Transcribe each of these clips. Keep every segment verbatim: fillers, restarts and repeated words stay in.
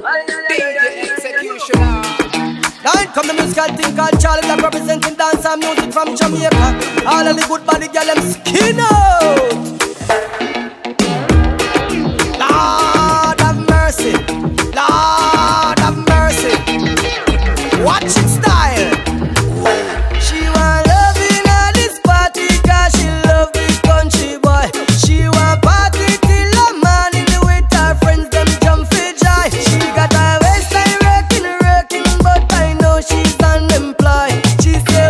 D J Executioner. Now come the musical thing called Charlie that representing dance and music from Jamaica. All of the good body girl them skin out. Lord have mercy, Lord have mercy. Watch it style. She want loving at this party 'cause she love the country boy. She want party till the morning with her friends them jump for joy. She got her waistline rocking, rocking, but I know she's unemployed. She say,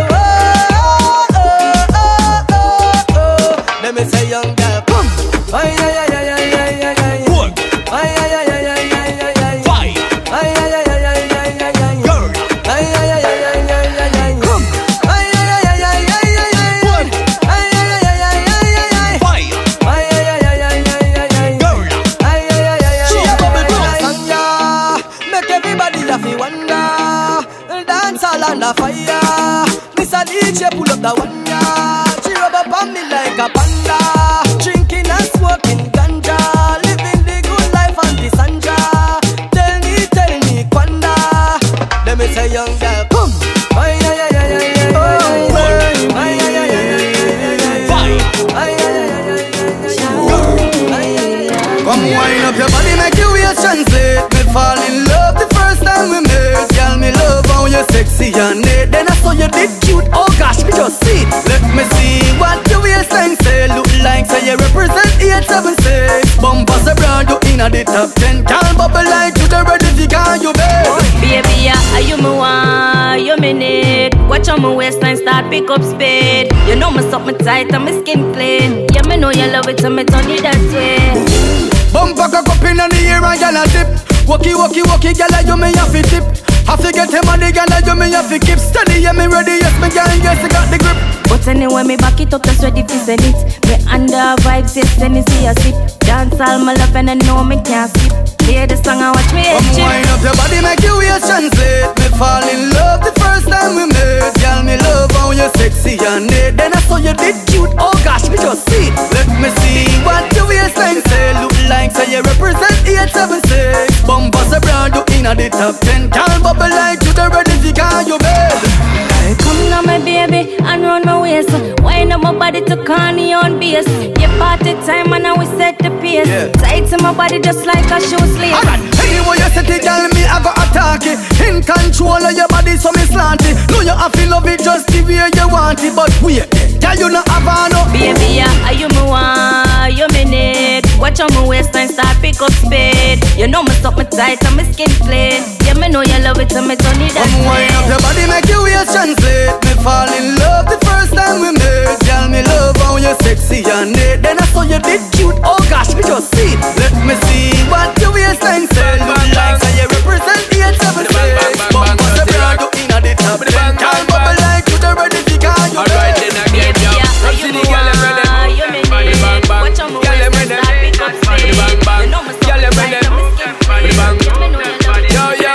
oh, oh, oh, oh, oh. Let me say, young girl, come. Ay, ay, ay, ay, ay, ay, ay, ay. What? Ay, ay, ay, ay, ay, ay, ay, ay. Fire. Ay, ay, ay, ay, ay, ay, ay, ay. Girl. Ay, ay, ay, ay, ay, ay, ay, ay. Come. Ay, ay, ay, ay, ay, ay, ay, ay. What? Ay, ay, ay, ay, ay, ay, ay, ay. Fire. Ay, ay, ay, ay, ay, ay, ay, ay. Girl. Ay, ay, ay, ay, ay, She a bubble blast. ay, ay, ay. Make everybody laugh, you wonder. Dance all under fire. Mister D J pull up the wonder. She rub up on me like a panda. Drinking and smoking ganja. Living the good life on the Sanja. Tell me, tell me, Kwanda. Let me say, young girl, come. Ay, ay, ay, ay, ay, ay, ay, ay. Ay, ay, ay, ay, ay, ay, ay. Fire. Ay, ay, ay, ay, ay, ay, ay. Ay, ay, ay. Come wind up your body, make you wait translate. Me fall in love the first time we met. Girl, me love how you sexy and neat. Then I saw you did cute, oh gosh, me just see. Let me see what your waistline say. Look like say you represent eight seven six. Bumpers around you in the top ten. Can't bubble like you the ready to call you babe. Baby, yeah, are you me want, you me need. Watch on my waistline start pick up speed. You know me suck me tight and my skin clean. Yeah, me know you love it so me turn it that way. Bumper cock up in the air and gyal a dip. Walkie, walkie, walkie, gyal a you me have to tip. Have to get him on the gyal a you me have to keep steady. Yeah, me ready, yes, me gyal, yes, I got the grip. But anyway, me back it up, just ready to send it. Me under vibes, yes, then you see a sip. Dance all my love and I know me can't skip. Hear the song and watch me head Come chip. wind up your body, make you wait translate. Me fall in love the first time we met. Girl, me love how you sexy and neat. Then I saw you did cute, oh gosh, me just see. Let me see what your waistline say. Look like say you represent eight seven six. Bumpers around you in the top ten. Can't bubble like you the ready to call you babe. Come now, my baby, and run my waist. Wind up my body to Connie on base. Your party time and now we set the pace. Yeah. Tight to my body just like a shoe sleeve. Alright, anyway you set it, girl, me I go attack it. In control of your body, so me slant it. Know you have to love it just the way you want it. But wait, girl, you not have a no. Baby, yeah, are you me want, you me need. Watch on my waistline start pick up speed. You know me suck me tight and my skin clean. Yeah, me know you love it so me turn it that Come wind up way. your body, make you wait translate. Me fall in love the first time we met. Girl, me love how you sexy and neat. Then I saw you did cute, oh gosh, me just see. Let me see what your waistline say. Look like say you represent eight seven six. Bumpers around you in the top ten. Can't bubble like you the ready to call you Alright babe. then again, yo. Are See you the me girl them want, ready. you me Body need. bang bang. Watch on my Girl them waistline ready. start pick up Body speed. bang bang. You know me suck Girl me them tight ready. and my skin Body clean. bang. Yeah, me know you love it. Yo yo.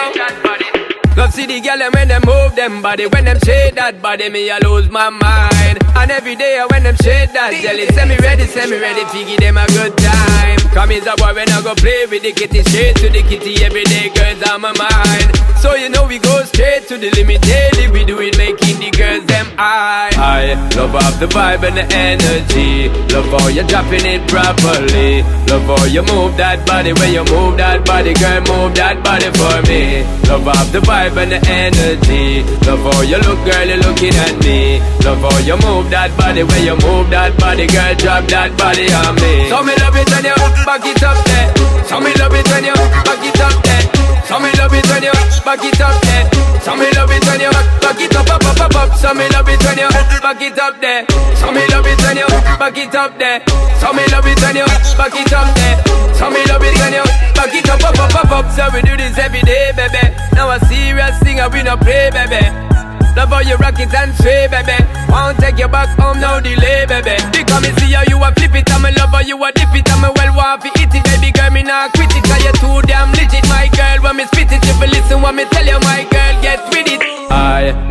Love see the girl them when them move them body. When them shake that body, me I lose my mind. And every day when them shake that jelly, send me ready, send me ready to give them a good time. Come is a boy when I go play with the kitty, straight to the kitty every day, girls on my mind. So you know we go straight to the limit daily. We do it making the girls them high. I love off the vibe and the energy. Love how you dropping it properly. Love how you move that body. When you move that body, girl, move that body for me. Love off the vibe and the energy. Love how you look, girl, you're looking at me. Love how you move that body. When you move that body, girl, drop that body on me. So me love it when you back it up there. So me love it when you back it up there. So me love it when you back it up there. So me love it when you back it up, up, up, up, up. So me love it when you back it up there. So me love it when you back it up there. So me love it when you back it up there. So me love it when you back it up, up, up, up, up. So we do this every day, baby. Now a serious thing and we no play, baby. Love how you rock it and sway, baby. Won't take you back home, no delay, baby. Because me see how you a flip it, and me love how you a dip it, and me well want to eat it, baby girl, me nah quit it. Cause you too damn legit, my girl. When me spit it, if you listen what me tell you, my girl, get with it. I love how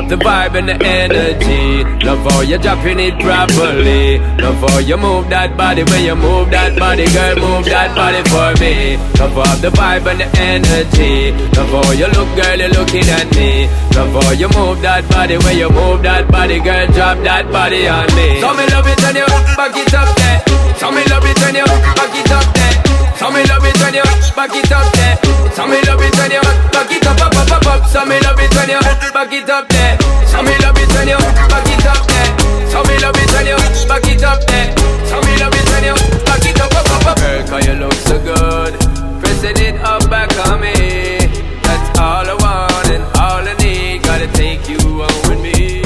off the vibe and the energy. Love how you dropping it properly. Love how you move that body when you move that body, girl, move that body for me. Love off the vibe and the energy. Love how you look, girl, you're looking at me. Love how you move that body when you move that body, girl, drop that body on me. So me love it when you back it up there. So me love it when you back it up there. So me love it when you back it up there. So me love it when you back it up, up, up, up, up. So me love it when you back it up there. So me love it when you back it up there. So me love it when you back it up there. So me love it when you back it up, up, up, up. Girl, 'cause you look so good, pressing it up back on me. That's all I want and all I need. Gotta take you on with me.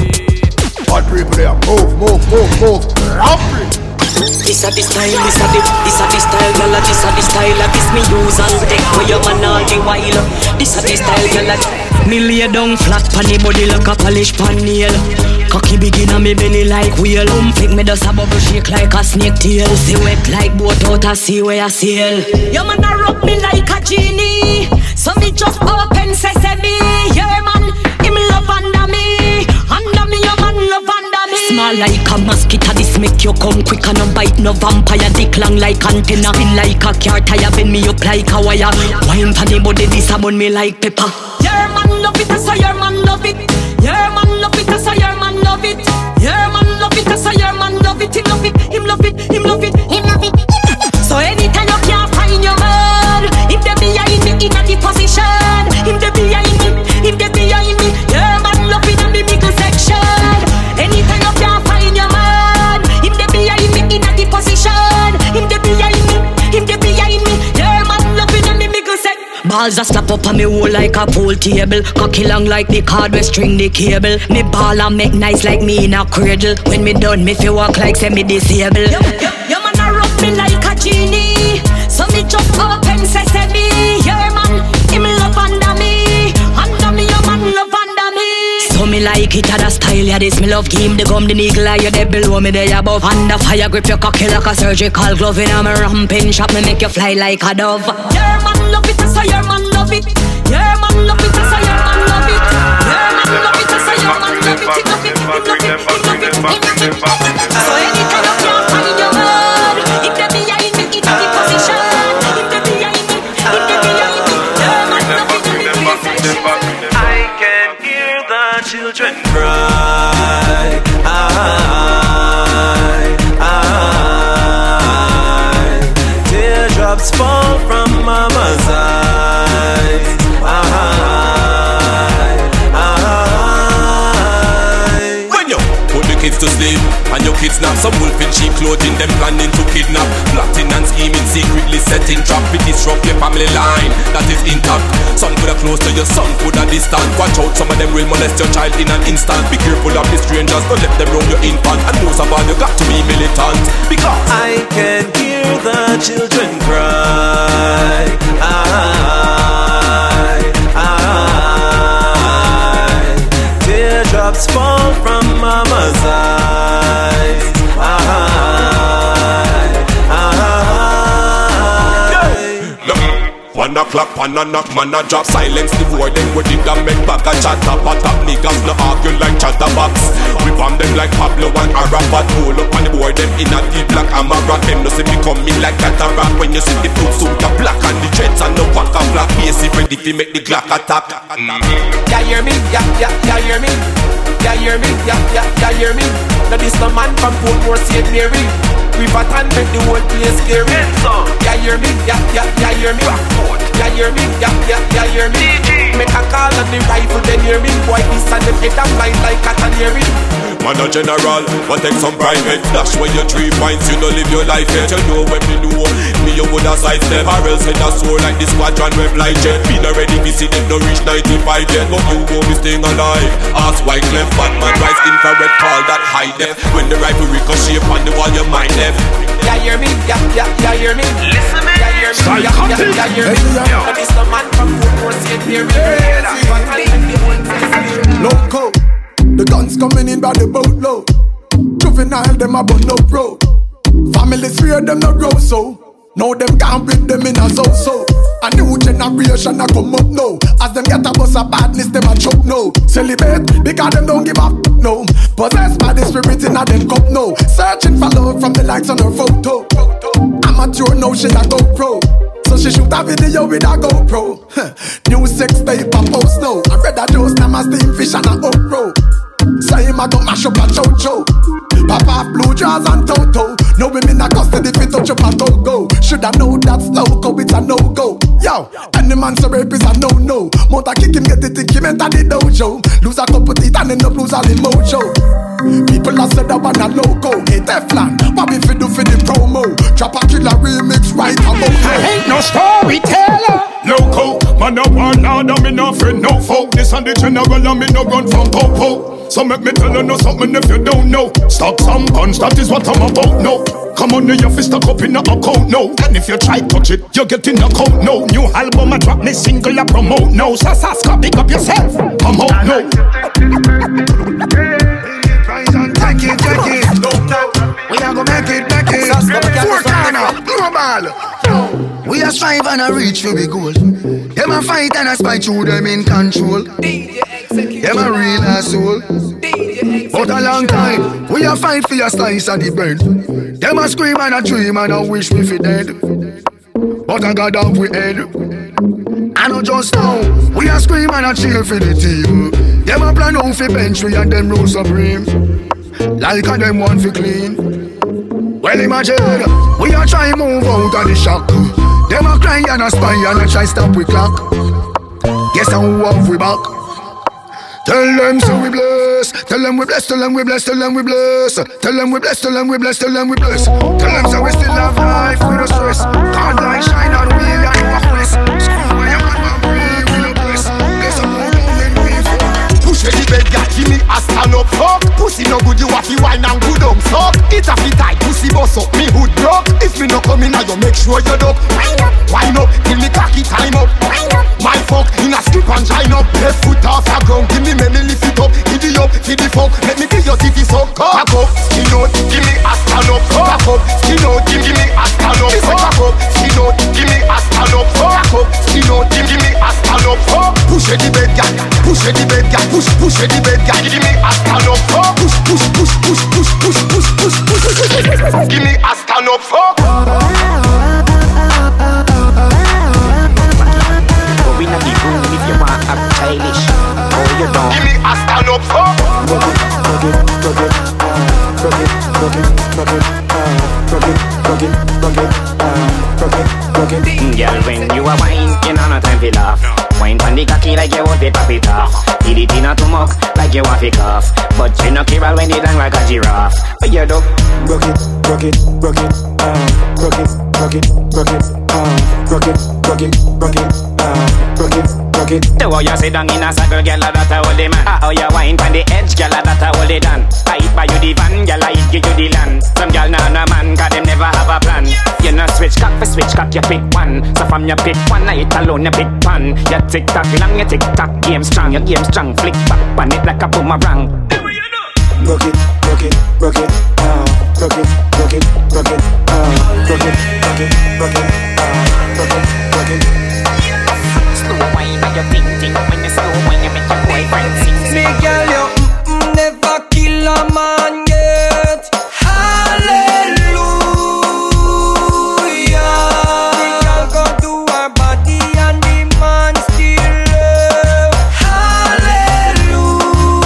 Hot people there, move, move, move, move. Rapid. This a the style, this a the, this a the style, gyal. This a the style, this me use and take for your man all the while. This a the style, gyal. Me lay down flat pon the body like a polish pan nail. Cocky begin on me belly like wheel. Um, flick me does a bubble shake like a snake tail. See wet like boat out a sea where I sail. Your man a rub me like a genie, so me just open sesame. Yeah man, him love under me, under me your man love under me. Small like a mosquito, this make you come quick and no bite no vampire. Dick long like antenna, spin like a car tire, bend me up like a wire. Wine for the body, this a burn me like pepper. Your man love it, so your man love it. Your man love it, so your man love it. Your man love it, so your man love it. Him love it, him love it, him love it, him love it. So anytime you can't find your man, if they behind me in a the position, if they behind me, if they behind me, your man love it in the middle section. Anytime you can't find your man, if they behind me in a the position, if they behind me, if they behind me, your man love it in the middle section. Balls a slap up on me hole like a pool table. Cocky long like the cord we string the cable. Me ball and make nice like me in a cradle. When me done, me feel walk like say me disabled. Yo, yo, yo man a rub me like a genie, so me just open sesame. Yeah man, him love under me, under me your man love under me. So me like it at a style, yeah this me love game. The gum, the eagle eye, you the below me there above. Under fire grip your cocky like a surgical glove. In a me ramping shop, me make you fly like a dove. Yeah man love it, so your man love it. Your man love it, so your man love it. Your man love it, so your man love it. He love it, he love it, he love it, he love it. So anytime you can't find your man, if they behind me, in the position. If they behind me, if they behind me, your man love it in the position. I can hear the children cry. I, I, teardrops fall from mama's eyes. I, I. When you put the kids to sleep and your kids nap, some wolf in sheep clothing, them planning to kidnap, plotting and scheming, secretly setting trap. We disrupt your family line that is intact. Some coulda close to your son, coulda distant. Watch out, some of them will molest your child in an instant. Be careful of the strangers, don't let them roam your infant. And most of all, you got to be militant, because I can hear the children cry. I, I, teardrops fall from mama's eyes. I, I, one o'clock, one a knock, man a drop. Silence the war, then we dig and make back a chat up. A top niggas no argue like chatterbox. We bomb them like Pablo and Arafat. Hold up on the board, them in a deep black amaranth. Them no see me coming like cataract. When you see the blue suit, the black and the dreads and the pack of black. Basic ready to make the Glock attack. Ya hear me? Ya, ya, ya hear me? Ya hear me? Ya, ya, ya hear me? Now this the man from Portmore, Saint Mary. River and make the whole place scary. Ya hear me? Ya, ya, ya hear me? Ya hear me? Ya, ya, ya hear me? Make a call on the rifle, then hear me. Boy, this and them head and blind like a canary. Man a general, but take some private. Dash when you three points, you don't live your life yet. You know when me know, me you woulda sidestep. Or else head a soar like the squadron web like jet. Been already busy, them no reach ninety-five yet. But you go be staying alive. Ask white clef, Batman rise infrared, call that high def. When the rifle ricochet on the wall, your mind left. Ya hear me? Ya, ya, ya hear me? Listen me. Ya hear me? Ya, ya, ya hear me? Now this the man from Portmore, Saint Mary. River and make the whole place scary. Loco, the guns coming in by the boatload. Juvenile, them a bun no road. Families fear them no grow so. Now them can't break them in a so-so. A new generation a come up now. As them get a bus of badness, them a choke now. Celebrate because them don't give up no. Possessed by the spirit in a them cup now. Searching for love from the likes on her photo. Amateur now she a GoPro. So she shoot a video with a GoPro. New sex tape a post now. I read a dose now my steam fish and a upro. So him a go mash up a chow-chow. Pop off blue jaws and toto. No women a custody if it touch up a Togo. Shoulda know that's loco, it's a no-go. Yo, any man so rape is a no-no. Motor kick him, get the tick him enter the dojo. Lose a couple teeth and end up lose all the mojo. People a said that one a loco. Hey Teflon, what we fi do for the promo? Drop a killer remix right about now. Ain't no storyteller. Loco, man a warlord and me no friend no foe. This and the general and me no run from popo. So make me tell you know something if you don't know. Stop some guns, that is what I'm about now. Come on, your fist stuck up in a account now. And if you try touch it, you get in a count now. New album I drop, me single I promote now. So Saska, pick up yourself, come out now. Take it, take it. We are gonna make it, make it. Four corner, global. We are strive and a reach for the goal. Them a fight and a spite through them in control. Them a real asshole. But a long time, we a fight for your slice of the bread. Them a scream and a dream and a wish we fi dead. But I got off we head. I know just now, we a scream and a cheer for the team. Them a plan out fi bench we and them rule supreme. Like a them want fi clean. Well imagine, we a try move out of the shock. Them a cry and a spy and a try stop we clock. Guess how have we back? Tell them so we bless. Tell them we bless, tell them we bless, tell them we bless. Tell them we bless, tell them we bless, tell them we bless. Tell them so we still have life with no stress. God light shine on we and walk west. Screw where you man and breathe with no bless. Bless up all when we fall. Push the bed, God, give me a stand up fuck. Pussy no good, you have to wine and good on suck. It a fit tight, pussy boss up, me hood broke. If me no come in, I you make sure you duck. Wind up, wind up, till me cocky time up. Wind up, my fuck, in a skip and join up. Left foot off the ground, give me me me lift it up. Give it up, feed the fuck, let me give your titty suck. Cock up, skin out, give me a stand up. Cock up, skin out, give me a stand up. Cock up, skin out, give me a stand up. Cock up, skin out, give me a stand up. Push the bed, guy, push the bed, guy, push, push the bed, guy, give me a stand up. Push, push, push, push, push, push, push, push, push. Give me a stand up. Go in the room if you want a childish. Oh, you don't. Give me a stand up. Rock it, rock it, rock it, rock it, rock it, rock it, rock it, rock it, rock it, rock it, rock it. Girl, when you a wine, you know no time to laugh. Wine pon the cocky like you want to pop it off. Did it in a stomach like you want to cough. But you no care when it long like a giraffe. But you do. Rock it, rock it, rock it, uh, rock it, rock it, rock it, uh, rock it, rock it, rock it, uh, rock it, rock it. The way you sit down in a circle, girl, that a hold the man. How you wine pon the edge, girl, that a hold it down. Fight by you the van, girl, I give you the land. Some girl nah no man, 'cause them never have a plan. You no switch cock for switch cock, you pick one. So from your pick one, I it alone, you pick one. You tick tock long, you tick tock game strong, your game strong. Flick back on it like a boomerang. Rock it, rock it, rock it, uh, rock it, rock it, rock it, uh, rock it, rock it, rock it, uh, rock it, rock it. Slow wine, but you think think when you slow wine, you make your boyfriend sing. Me girl, you mm-mm, never kill a man yet. Hallelujah. The girl go to her body and the man still love. Hallelujah.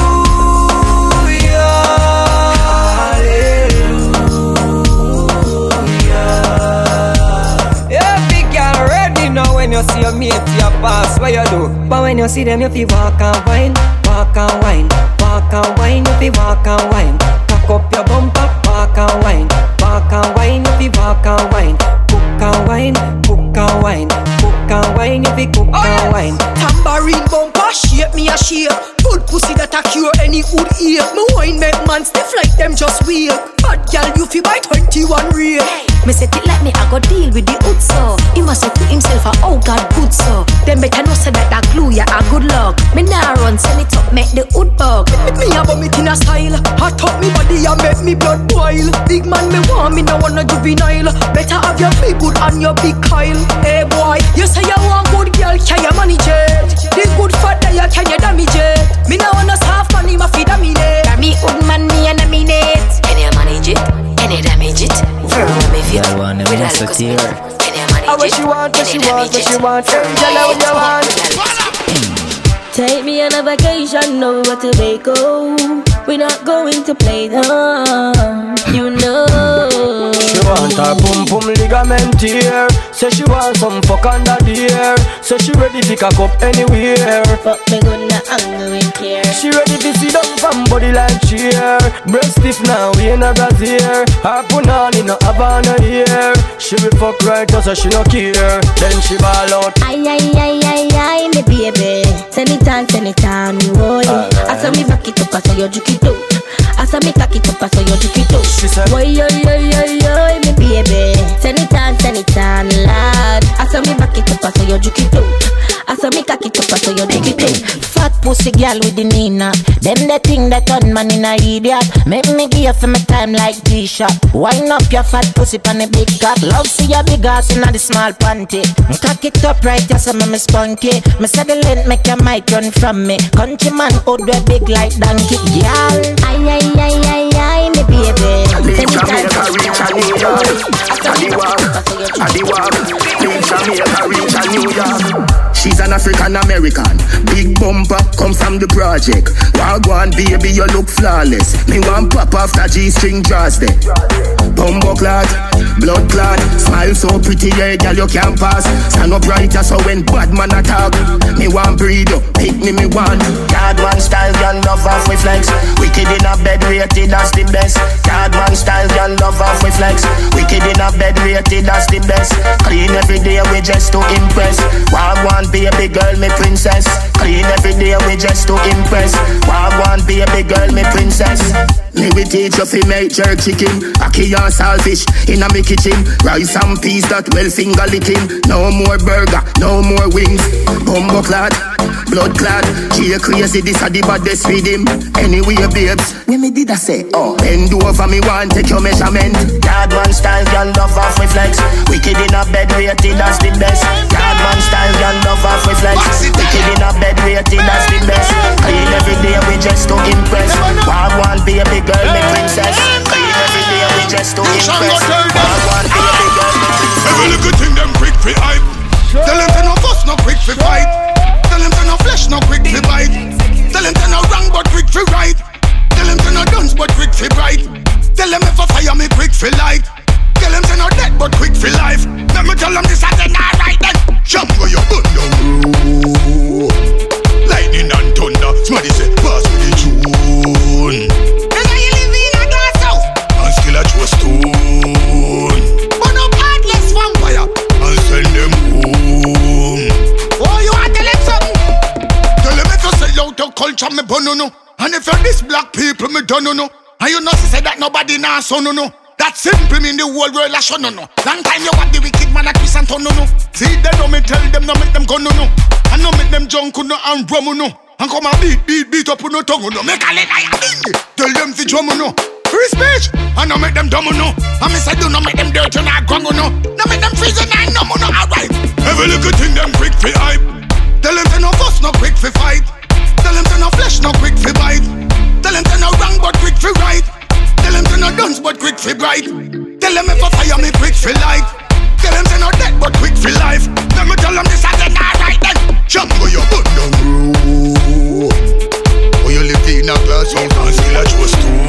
Hallelujah. Yeah, big girl ready now when you see your mate your pass. What you do? But when you see them, you feel walk and wine, walk and wine, walk and wine. You feel walk and wine. Cock up your bumper, walk and wine, walk and wine. You feel walk and wine, cook and wine, cook and wine, cook and wine. You feel cook and wine. Tambourine bumper, shape me a shape. Good pussy that a cure any hood ear. Me wine make man stiff like them just weird. Bad girl, you feel by twenty-one real. Me set it like me, I go deal with the hood so. He must say to himself, oh God, good so. Them better know say that that glue ya a good luck. Me nah run, send it up, make the hood bug. Me a bum it in a style. Hot up me body and make me blood boil. Big man me want, me no want no juvenile. Better have your big good and your big Kyle. Hey boy, you say you want good girl, can you manage it? This good fat day, can you damage it? Me no want no soft money, my feet dominate. Me good man, me and nominate. Can you manage it? Can you damage it? Me feel one with a satire. Can you manage it? What she want, what she want, what she want. Tell her what you want. Take me on a vacation, know what to make go. We're not going to play dumb, you know. She want her boom boom ligament here. Say she want some fuck under the air. Say she ready to cock up anywhere. Fuck me good, not angry with care. She ready to sit down from body like chair. Breast stiff now, we in a brassiere. Her punani no Havana here. She will fuck right so she no care. Then she ball out. Ay, ay, ay, ay, ay, me baby. Send it on, send it on, me roll it. I saw me back it up, I saw you juke it out. I saw me cock it up, I saw you juke it out. She said, boy, yo, yo, yo, yo, me baby. Send it on, send it on, lad. I saw me back it up, I saw you juke it out. I saw me cock it up, I saw you juke it out. fat pussy girl with the Nina. Them the thing that turn man in a idiot. Make me give you for my time like T-shirt. Wind up your fat pussy pan a big cock. Love see your big ass in a the small panty. Cock it up right, yes, I'm a spunky. Me say the length make your mic run from me. Country man out there big like donkey. Girl, ay, ay, ay, ay, ay, me baby. Leave Jamaica, reach a New York. Adiwab, Adiwab. Leave Jamaica, reach a New York. She's an African American. Big bumper, come from the project. Wagwan baby, you look flawless. Me want pop after G-string draws there. Bumbo clot, blood clot. Smile so pretty, yeah, girl, you can't pass. Stand up brighter so when bad man attack. Me want breed up, pick me, me want. Card one style, girl, love off with flex. Wicked in a bed, rated as the best. Card one style, girl, love off with flex. Wicked in a bed, rated as the best. Clean every day, we just to impress. Wagwan baby girl, me princess. Clean every day, we just to impress. Wagwan baby girl, me princess. Me we teach you fi make jerk chicken. Aki and saltfish in a me kitchen. Rice and peas that well finger licking. No more burger, no more wings. Bumbo clad, blood clad. She crazy, this a the baddest with him. Anyway babes, when me did I say, oh, bend over me one, take your measurement. Yard one style, girl, love off with flex. Wicked in a bed, rated as the best. Yard one style, girl, love off with flex. Wicked in a bed, rated as the best. Clean every day, we just to impress. Wagwan baby girl, me princess. Clean every day, we just to impress. Wagwan baby girl, me princess. Every little thing them quick fi hype. Tell them to no fuss, no quick fi fight. Tell them to no flesh, no quick fi bite. Tell them to no wrong, but quick fi right. Tell them to no guns, but quick fi bright. Tell them if I fire me, quick fi light. Tell them to no dead, but quick fi life. Let me tell them this and then alright then. Jump where you gun down road. Lightning and thunder, somebody say pass with the tune. That's how you live in a glass house. And still a throw stone. Burn up heartless vampire and send them home. Oh, you want to tell them something? Tell them if you sell out your culture, me burn no no. And if you're this black people, me done no no. And you know say that nobody now so no no. That simple mean the whole world a show no no. Long time you want the wicked man a twist and turn no no. See them no me tell them no make them go no no. And no make them junk no and rum no. And come and beat beat beat up no tongue no. Make a leg I bing. Tell them fi drum no. Free speech. And no make them dumb no. And me say do no make them dirty no gong no. No make them freeze and no no alright. Every little thing them quick fi hype. Tell them to no fuss no quick fi fight. Tell them to no flesh no quick fi bite. Tell them to no wrong but quick fi right. Tell them to no guns but quick fi bright. Tell them if I fire me quick fi light. Tell them to no dead but quick fi life. Let me tell them this and then alright then. Jump where you gun down road. When you live in a glass house and still a throw stone.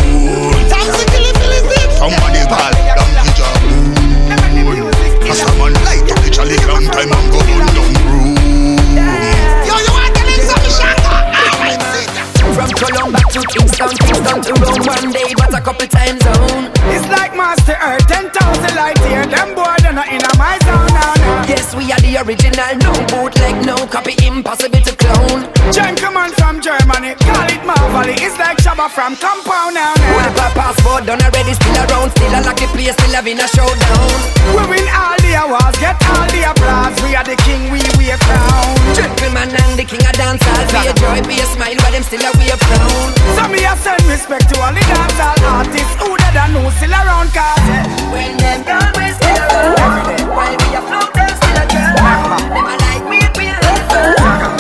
Somebody call down the job. As a man light up the chalice long time and go on down road. Yo, you want to tell them something, Shaka? Alright, sit down. From Cologne back to Kingston, Kingston to Rome one day, but a couple times zone. It's like Master Earth, ten thousand light year. Them boy, they're not in a my zone now, now. Yes, we are the original, no bootleg, no copy, impossible to clone. Gentleman from Germany, call it Marvelly. It's like Shabba from Compound now, now. With a passport done already, still around, still a lucky place, still having a showdown. We win all the awards, get all the applause. We are the king, we wear crown. Gentleman and the king of Wipe your smile, but them still a way up down. So me a send respect to all the dancehall artists who dead and who still around, cause when them gone, we still around. While we a float, them still a drown. Them a like me, we a love.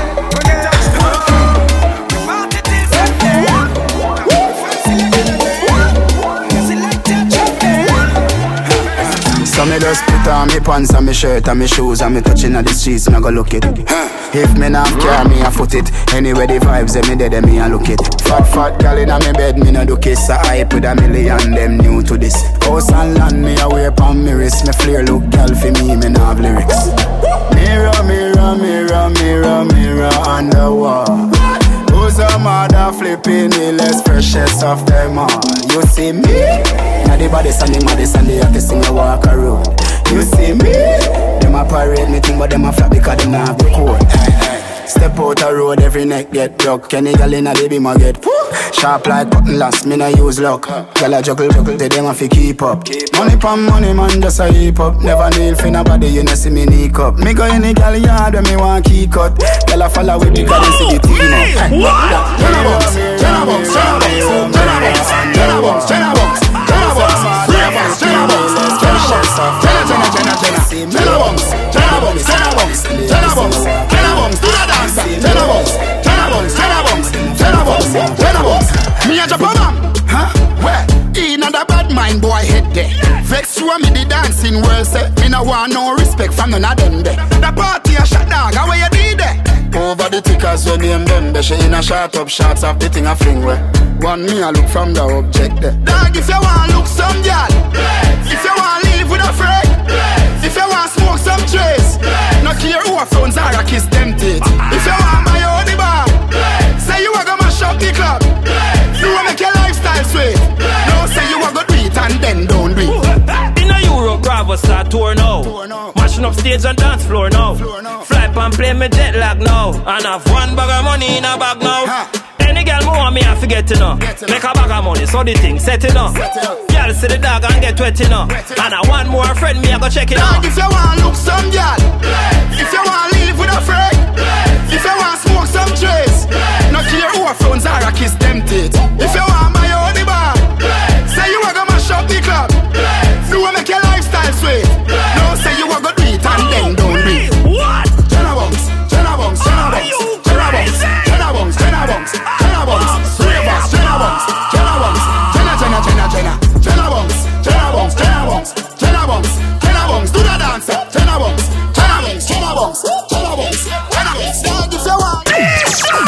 So me just put on me pants and me shirt and me shoes and me touching on the streets and I go look it. If me not care, me a foot it. Anyway the vibes them me dead, me a look it. Fat fat gal inna me bed, me no do kiss. I hype with a million, them new to this. House and land, me a wear pon me wrist. Me flare look gal for me, me no have lyrics. Mirror, mirror, mirror, mirror, mirror on the wall. Who's a mother flipping the less freshest of them all? You see me? Now the body standing, body standing, I can sing a walk a road. You see me? Them a parade me thing, but them a flap because them not have the code. Hey, hey. Step out a road, every neck get broke. Any gal inna the beam a get woo. Sharp like cotton last, me no use luck. Gal a juggle, juggle, they them a fi keep up. Money pon money, man, just a heap up. Never kneel for nobody, you no see me sneak up. Me go any gal yard when me want key cut. Gal a follow with me, cause they see the team up. What? Jenna box, Jenna box, Jenna box, Jenna box, Jenna box, Jenna box, Jenna box, Jenna box, Jenna box, Jenna box, Jenna, Jenna, Jenna, Jenna, Jenna box, Jenna box, Jenna box, Jenna box, Jenna box, do the dance, Jenna box, Jenna box, Jenna box, Jenna box, Jenna box. Me a jump a man, huh? Where? In a bad mind boy head there. Vex you me the dancing world say. Me no want no respect from none of them there. The party a shot dog, how you did there? Over the tickers your name them. She in a shot up shots of the thing a fling where. One me a look from the object there. Dog if you want look some girl, if you want live with a friend, if you want smoke some trace, no care who a phones are a kiss them teeth. If you want my own the bar, say you a go mash up the club. You a make your lifestyle sweet. No say you a go do it and then don't do it. In a Euro Bravo start tour now. Mashing up stage and dance floor now. Fly pan play me jet lag now. And have one bag of money in a bag now. Any girl who want me I forget to know. Make a bag of money so the thing set it up. Girl see the dog and get wet you know. And I want more friend me I go check it out. If you want look some girl, if you want live with a friend, if you want smoke some trace, no care who a phones are a kiss them teeth. If you want my own the bar, say you a go mash up the club. You a make your lifestyle sweet. No say you a go do it and then don't do it. What? Jenna Bunks, Jenna Bunks, Jenna Bunks, Jenna Bunks, Jenna Bunks, Jenna Bunks, Jenna Bunks, three of us, Jenna Bunks, Jenna Bunks, Jenna, Jenna, Jenna, Jenna, Jenna Bunks, Jenna Bunks, Jenna Bunks, Jenna Bunks, Jenna Bunks, do the dance, Jenna Bunks, Jenna Bunks, Jenna Bunks, Jenna Bunks, Jenna Bunks, dog if you want. It's a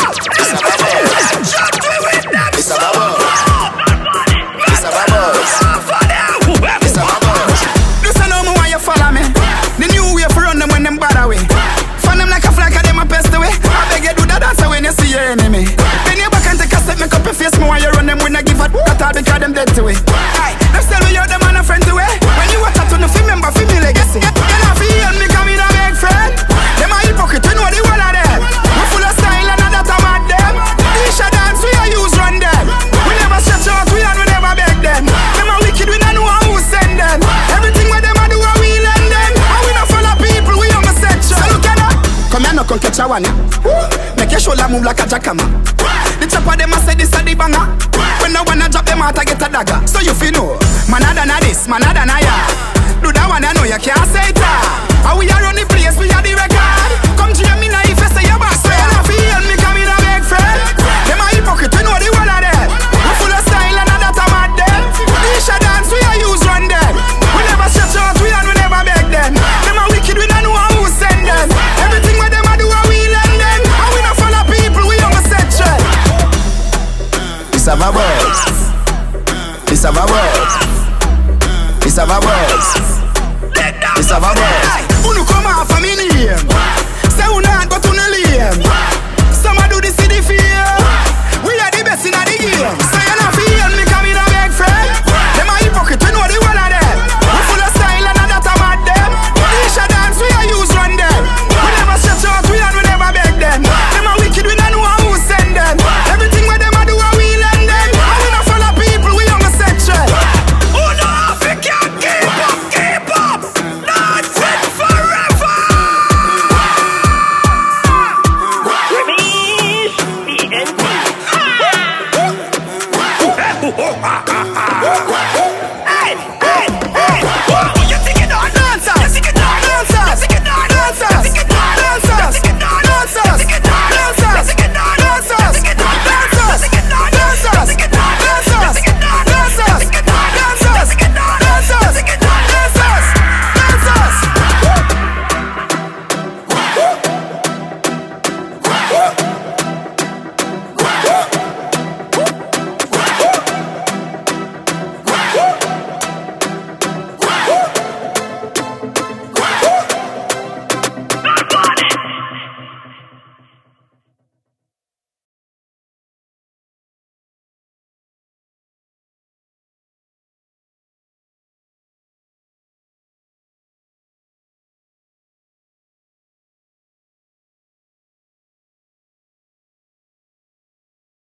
bubble. It's a bubble. It's a bubble. It's a bubble. This I know me why you follow me. The new way for run them when them bad away. Fan them like a flag and them a pest away. I beg you do the dance when you see your enemy. Then you back and take a step, make up your face more while you run them when I give a cut out because them dead to it. Aye, them tell me you're the man a friend to it. When you a tattoo, no remember for me legacy. You know for you and me come in a big friend. Them a hypocrite, you know the one of them. We full of style and that I'm at them. These a dance we a use run them. We never stretch out, we and we never beg them. Them a wicked, we don't know who send them. Everything where them a do a we lend them. And we not follow people, we on the section. So look at that. Come here, no come catch a one. Make your shoulder move like a jackhammer. The chopper them a say this a the banger. When no one a drop them out I get a dagger. So you feel know, man a done a this, man a done a ya. Do that one I know you can't say it. How we are run the place, we are the record. Come to me now if you say your boss. So you know feel me come in a big friend. Them a hypocrite, you know the one of them. We full of style and that I'm at them. These a dance we a use run them. We never stretch out, we and we never beg them. Them a wicked, we don't know who send them. Everything where them a do a we lend them. And we not follow people, we on the section. It's a bubbles. It's a bubbles. It's a bubbles. It's a bubbles. Who no come off of me name?